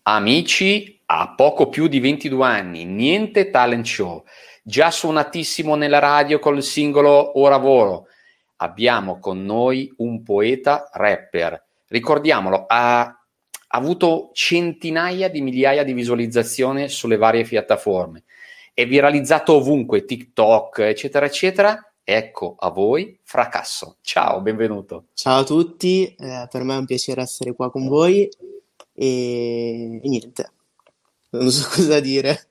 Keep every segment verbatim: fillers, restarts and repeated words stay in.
Amici, a poco più di ventidue anni, niente talent show, già suonatissimo nella radio col singolo Ora Volo. Abbiamo con noi un poeta rapper. Ricordiamolo, ha, ha avuto centinaia di migliaia di visualizzazioni sulle varie piattaforme. È viralizzato ovunque, TikTok, eccetera, eccetera. Ecco a voi Fracasso. Ciao, benvenuto. Ciao a tutti, eh, per me è un piacere essere qua con voi e, e niente, non so cosa dire.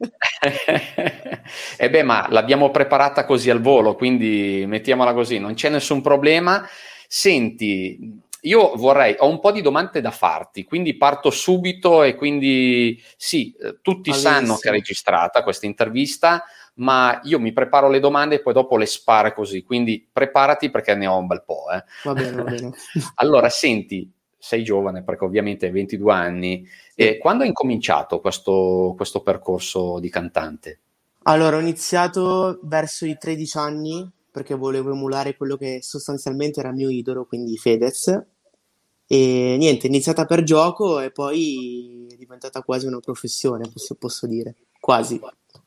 E beh, ma l'abbiamo preparata così al volo, quindi mettiamola così, non c'è nessun problema. Senti, io vorrei, ho un po' di domande da farti, quindi parto subito e quindi sì, tutti Va sanno che è benissimo, registrata questa intervista, ma io mi preparo le domande e poi dopo le sparo così, quindi preparati perché ne ho un bel po'. Eh. va bene, va bene. Allora, senti, sei giovane perché ovviamente hai ventidue anni, Sì. e quando hai incominciato questo, questo percorso di cantante? Allora, ho iniziato verso i tredici anni perché volevo emulare quello che sostanzialmente era il mio idolo, quindi Fedez. E niente, è iniziata per gioco e poi è diventata quasi una professione, posso, posso dire. Quasi.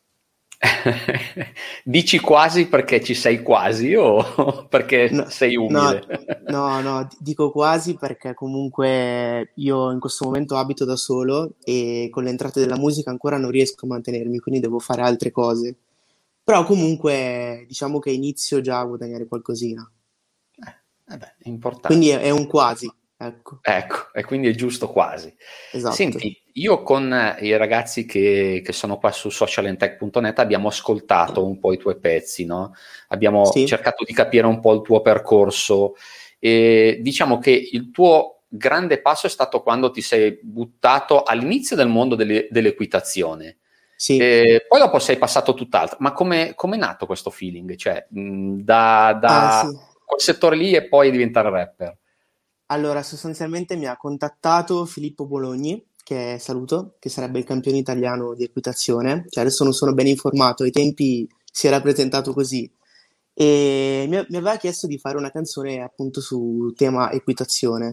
Dici quasi perché ci sei quasi o perché No, sei no, umile? no, no, d- dico quasi perché comunque io in questo momento abito da solo e con le entrate della musica ancora non riesco a mantenermi, quindi devo fare altre cose. Però comunque diciamo che inizio già a guadagnare qualcosina. Eh, beh, è Quindi importante. è, è un quasi, ecco, Ecco, e quindi è giusto quasi. esatto. Senti, io con eh, i ragazzi che, che sono qua su social and tech punto net abbiamo ascoltato un po' i tuoi pezzi, no? Abbiamo Sì, cercato di capire un po' il tuo percorso e diciamo che il tuo grande passo è stato quando ti sei buttato all'inizio del mondo delle- dell'equitazione. sì. E poi dopo sei passato tutt'altro. Ma come è nato questo feeling? Cioè, mh, da, Ah, da sì. quel settore lì e poi diventare rapper? Allora, sostanzialmente mi ha contattato Filippo Bologni, che saluto, che sarebbe il campione italiano di equitazione. Cioè, adesso non sono ben informato, ai tempi si era presentato così. E mi, mi aveva chiesto di fare una canzone appunto su tema equitazione.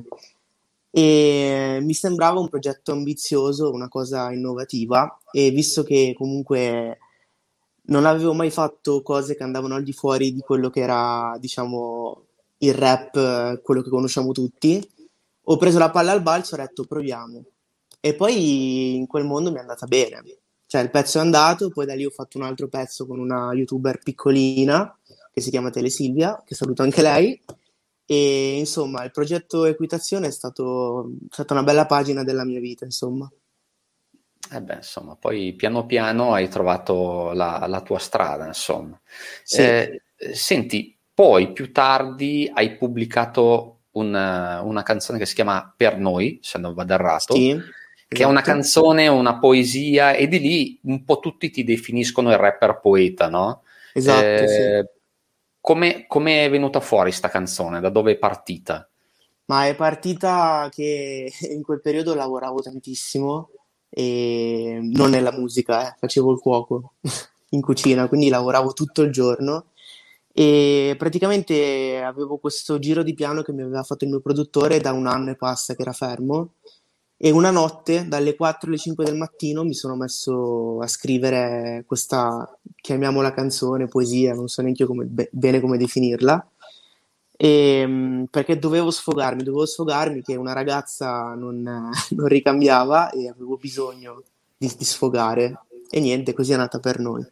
E mi sembrava un progetto ambizioso, una cosa innovativa, e visto che comunque non avevo mai fatto cose che andavano al di fuori di quello che era, diciamo, il rap, eh, quello che conosciamo tutti, ho preso la palla al balzo e ho detto proviamo. E poi in quel mondo mi è andata bene. Cioè il pezzo è andato, poi da lì ho fatto un altro pezzo con una youtuber piccolina che si chiama Telesilvia, che saluto anche lei. E insomma, il progetto Equitazione è stato, è stata una bella pagina della mia vita, insomma. Eh beh, insomma, poi piano piano hai trovato la, la tua strada, insomma. Sì, Eh, senti, poi più tardi hai pubblicato una, una canzone che si chiama Per Noi, se non vado errato, sì, che è una esatto. canzone, una poesia, e di lì un po' tutti ti definiscono il rapper poeta, no? Esatto, sì. Eh, come, come è venuta fuori sta canzone? Da dove è partita? Ma è partita che in quel periodo lavoravo tantissimo e non nella musica, eh, facevo il cuoco in cucina, quindi lavoravo tutto il giorno e praticamente avevo questo giro di piano che mi aveva fatto il mio produttore da un anno e passa che era fermo e una notte dalle quattro alle cinque del mattino mi sono messo a scrivere questa, chiamiamola canzone, poesia, non so neanche io come- be- bene come definirla. E, mh, perché dovevo sfogarmi, dovevo sfogarmi che una ragazza non, non ricambiava e avevo bisogno di, di sfogare. E niente, così è nata per noi.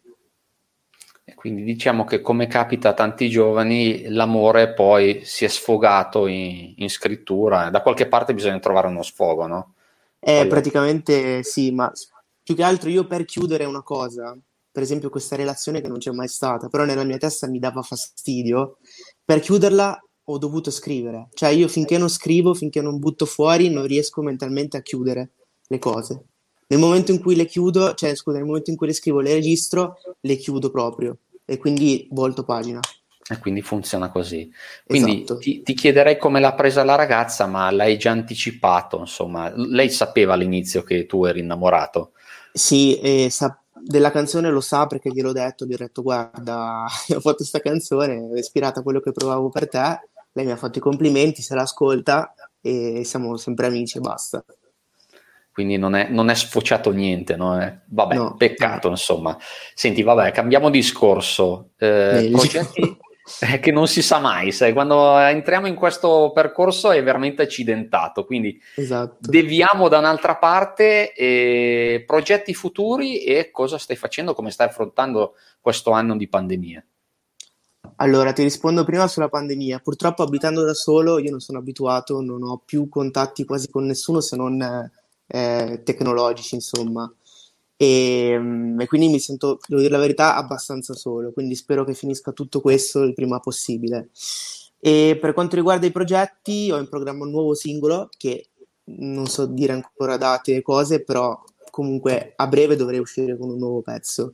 E quindi diciamo che come capita a tanti giovani, l'amore poi si è sfogato in, in scrittura, da qualche parte bisogna trovare uno sfogo, no? Eh, Poi dopo. praticamente sì, ma s- più che altro io per chiudere una cosa, per esempio questa relazione che non c'è mai stata, però nella mia testa mi dava fastidio, per chiuderla ho dovuto scrivere. Cioè io finché non scrivo, finché non butto fuori, non riesco mentalmente a chiudere le cose. Nel momento in cui le chiudo, cioè scusa, nel momento in cui le scrivo, le registro, le chiudo proprio e quindi volto pagina. E quindi funziona così. Quindi Esatto. ti, ti chiederei come l'ha presa la ragazza, ma l'hai già anticipato, insomma. Lei sapeva all'inizio che tu eri innamorato. Sì, e sa- della canzone lo sa perché gliel'ho detto, gli ho detto guarda, ho fatto questa canzone, è ispirata a quello che provavo per te, lei mi ha fatto i complimenti, se l'ascolta e siamo sempre amici e basta. quindi non è, non è sfociato niente, no? Eh, vabbè, No, peccato, insomma. Senti, vabbè, cambiamo discorso. Eh, meglio. progetti eh, che non si sa mai, sai, quando entriamo in questo percorso è veramente accidentato, quindi Esatto. deviamo da un'altra parte, eh, progetti futuri e cosa stai facendo, come stai affrontando questo anno di pandemia. Allora, ti rispondo prima sulla pandemia. Purtroppo abitando da solo, io non sono abituato, non ho più contatti quasi con nessuno se non eh, tecnologici, insomma. E, mm, e quindi mi sento, devo dire la verità, abbastanza solo. Quindi spero che finisca tutto questo il prima possibile. E per quanto riguarda i progetti, ho in programma un nuovo singolo che non so dire ancora date e cose, però comunque a breve dovrei uscire con un nuovo pezzo.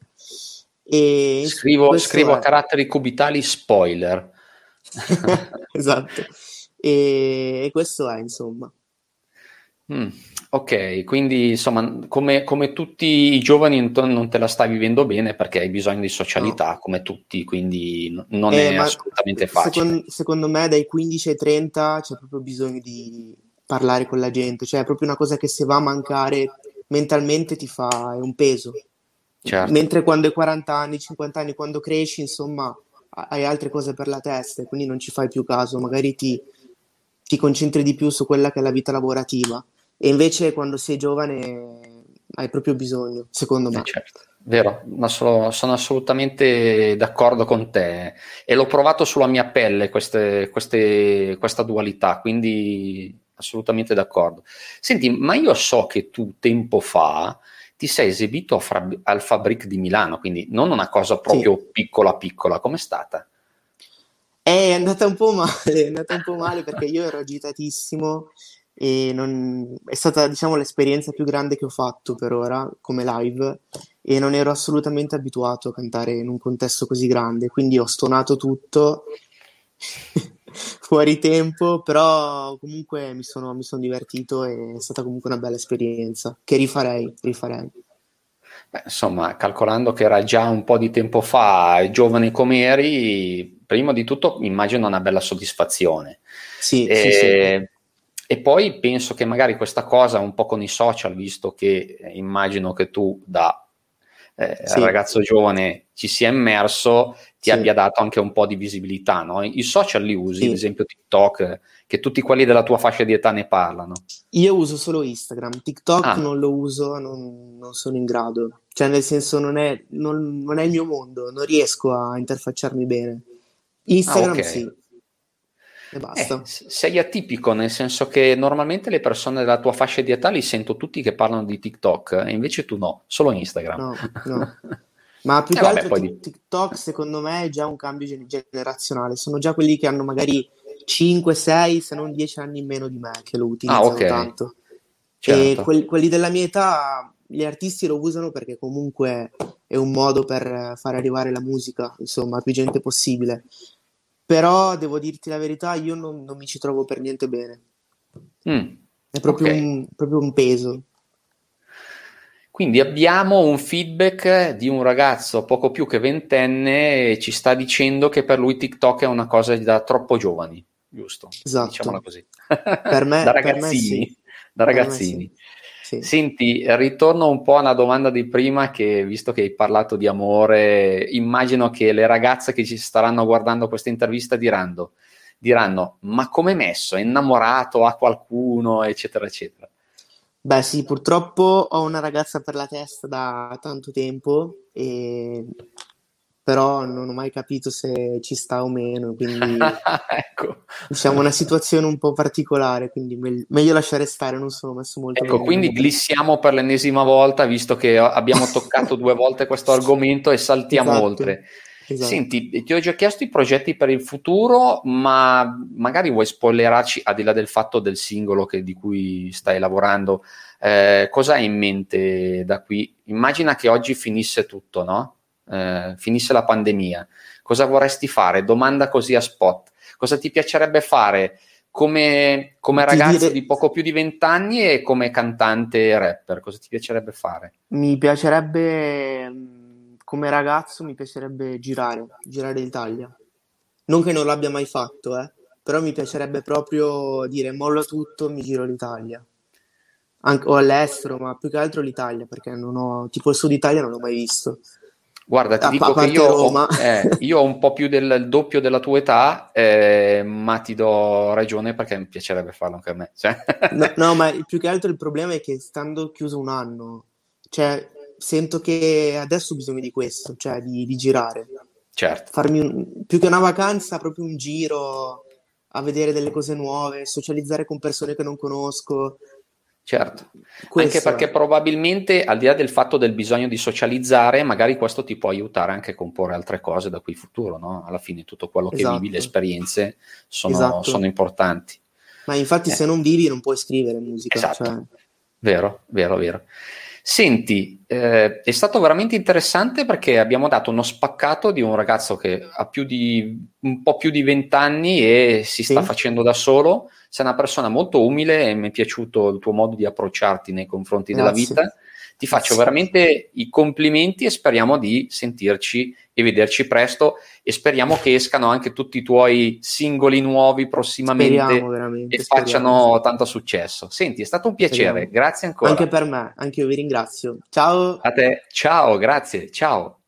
E ins- Scrivo, questo scrivo a è. caratteri cubitali spoiler. Esatto. E, e questo è, insomma. Mm, ok, quindi insomma, come, come tutti i giovani non non te la stai vivendo bene perché hai bisogno di No. socialità, come tutti, quindi n- non Eh, è ma assolutamente facile. secon- secondo me dai quindici ai trenta c'è proprio bisogno di parlare con la gente, cioè è proprio una cosa che se va a mancare mentalmente ti fa, è un peso. Certo. Mentre quando hai quaranta anni, cinquanta anni, quando cresci, insomma, ha- hai altre cose per la testa e quindi non ci fai più caso, magari ti, ti concentri di più su quella che è la vita lavorativa. E invece quando sei giovane hai proprio bisogno, secondo Eh, me. certo, vero, ma sono, sono assolutamente d'accordo con te e l'ho provato sulla mia pelle queste, queste, questa dualità, quindi assolutamente d'accordo. Senti, ma io so che tu tempo fa ti sei esibito a Fra- al Fabric di Milano, quindi non una cosa Sì. proprio piccola piccola, com'è stata? È andata un po' male, è andata un po' male perché io ero agitatissimo e non... è stata, diciamo, l'esperienza più grande che ho fatto per ora come live e non ero assolutamente abituato a cantare in un contesto così grande, quindi ho stonato tutto fuori tempo, però comunque mi sono, mi sono divertito e è stata comunque una bella esperienza che rifarei, rifarei. Beh, insomma, calcolando che era già un po' di tempo fa, giovane come eri, prima di tutto immagino una bella soddisfazione. Sì, sì, sì, E, e poi penso che magari questa cosa, un po' con i social, visto che eh, immagino che tu da eh, sì, ragazzo giovane ci sia immerso, ti sì, abbia dato anche un po' di visibilità, no? I social li usi, ad sì. esempio TikTok, che tutti quelli della tua fascia di età ne parlano. Io uso solo Instagram, TikTok Ah, non lo uso, non, non sono in grado. Cioè, nel senso, non è, non- non è il mio mondo, non riesco a interfacciarmi bene. ah, ok. Instagram sì, e Eh, basta. s- sei atipico, nel senso che normalmente le persone della tua fascia di età li sento tutti che parlano di TikTok, e invece tu no, solo Instagram. No, no. Ma più E che vabbè, altro poi Tik- di... TikTok, secondo me, è già un cambio gen- generazionale. Sono già quelli che hanno magari cinque, sei, se non dieci anni in meno di me che lo Ah, ok, utilizzano tanto. E certo. quel- quelli della mia età, gli artisti lo usano perché comunque è un modo per eh, far arrivare la musica, insomma, a più gente possibile. Però devo dirti la verità, io non, non mi ci trovo per niente bene. Mm, È ok. proprio un, proprio un peso. Quindi abbiamo un feedback di un ragazzo poco più che ventenne e ci sta dicendo che per lui TikTok è una cosa da troppo giovani, giusto? Diciamola Esatto. così. Per Da me, per me sì. ragazzini, da Per me sì. ragazzini. Sì. Senti, ritorno un po' alla domanda di prima che, visto che hai parlato di amore, immagino che le ragazze che ci staranno guardando questa intervista diranno, diranno, ma come è messo? È innamorato? Ha qualcuno? Eccetera, eccetera. Beh, sì, purtroppo ho una ragazza per la testa da tanto tempo, e... però non ho mai capito se ci sta o meno, quindi Ecco. diciamo una situazione un po' particolare, quindi me- meglio lasciare stare, non sono messo molto Ecco, bene al quindi momento. glissiamo per l'ennesima volta, visto che abbiamo toccato due volte questo argomento e saltiamo Esatto, oltre. esatto. Senti, ti ho già chiesto i progetti per il futuro, ma magari vuoi spoilerarci, al di là del fatto del singolo che- di cui stai lavorando, eh, cosa hai in mente da qui? Immagina che oggi finisse tutto, no? Eh, finisse la pandemia. Cosa vorresti fare? Domanda così a spot. Cosa ti piacerebbe fare? Come, come Ti ragazzo dire, di poco più di vent'anni e come cantante e rapper, cosa ti piacerebbe fare? mi piacerebbe, mh, come ragazzo, mi piacerebbe girare, girare l'Italia. Non che non l'abbia mai fatto, eh, però mi piacerebbe proprio dire mollo tutto, mi giro l'Italia. anche, o all'estero, ma più che altro l'Italia, perché non ho, tipo il sud Italia non l'ho mai visto. Guarda, ti A, a dico che parte io Roma. ho, eh, io ho un po' più del il doppio della tua età, eh, ma ti do ragione perché mi piacerebbe farlo anche a me. Cioè. No, no, ma il- più che altro il problema è che stando chiuso un anno, cioè, sento che adesso ho bisogno di questo, cioè di, di girare. Certo. Farmi un- più che una vacanza, proprio un giro a vedere delle cose nuove, socializzare con persone che non conosco. Certo, anche Questo perché è. probabilmente al di là del fatto del bisogno di socializzare, magari questo ti può aiutare anche a comporre altre cose da qui in futuro, no? Alla fine tutto quello che vivi, le Esatto, esperienze sono, sono esatto. importanti. Ma infatti se Eh, non vivi non puoi scrivere musica, cioè. esatto, vero, vero, vero. Senti, eh, è stato veramente interessante perché abbiamo dato uno spaccato di un ragazzo che ha più di, un po' più di vent'anni e si sta Sì? facendo da solo. Sei una persona molto umile e mi è piaciuto il tuo modo di approcciarti nei confronti della Grazie. vita. Ti faccio Grazie. veramente i complimenti e speriamo di sentirci e vederci presto e speriamo che escano anche tutti i tuoi singoli nuovi Speriamo prossimamente e veramente, speriamo. facciano tanto successo. Senti, è stato un piacere, Speriamo. grazie Anche ancora. per me, anche io vi ringrazio. Ciao! A te, ciao, grazie, ciao.